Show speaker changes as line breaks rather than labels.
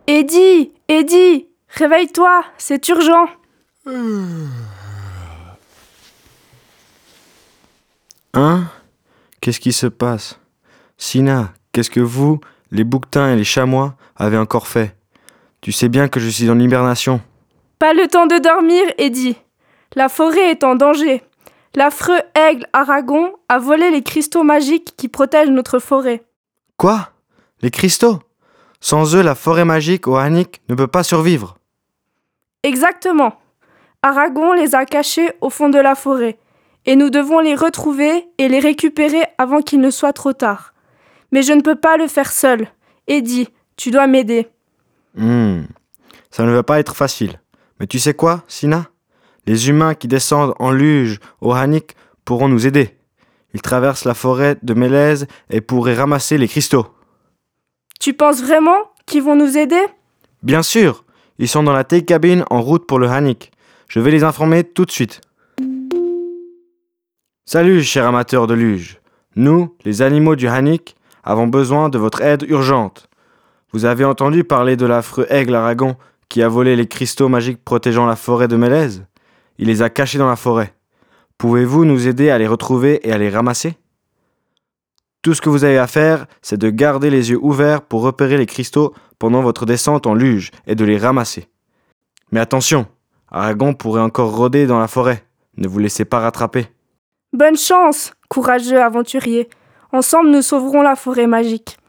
Eddie, Eddie, réveille-toi, c'est urgent.
Hein? Qu'est-ce qui se passe? Sina, qu'est-ce que vous, les bouquetins et les chamois, avez encore fait? Tu sais bien que je suis en hibernation.
Pas le temps de dormir, Eddie. La forêt est en danger. L'affreux aigle Aragon a volé les cristaux magiques qui protègent notre forêt.
Quoi? Les cristaux? Sans eux, la forêt magique Ohanic ne peut pas survivre.
Exactement. Aragon les a cachés au fond de la forêt, et nous devons les retrouver et les récupérer avant qu'il ne soit trop tard. Mais je ne peux pas le faire seul. Eddie, tu dois m'aider.
Ça ne va pas être facile. Mais tu sais quoi, Sina? Les humains qui descendent en luge Ohanic pourront nous aider. Ils traversent la forêt de Mélèze et pourraient ramasser les cristaux.
Tu penses vraiment qu'ils vont nous aider?
Bien sûr, ils sont dans la take cabine en route pour le Hanik. Je vais les informer tout de suite. Salut, chers amateurs de luge. Nous, les animaux du Hanik, avons besoin de votre aide urgente. Vous avez entendu parler de l'affreux aigle Aragon qui a volé les cristaux magiques protégeant la forêt de Mélèze? Il les a cachés dans la forêt. Pouvez-vous nous aider à les retrouver et à les ramasser? Tout ce que vous avez à faire, c'est de garder les yeux ouverts pour repérer les cristaux pendant votre descente en luge et de les ramasser. Mais attention, Aragon pourrait encore rôder dans la forêt. Ne vous laissez pas rattraper.
Bonne chance, courageux aventurier. Ensemble, nous sauverons la forêt magique.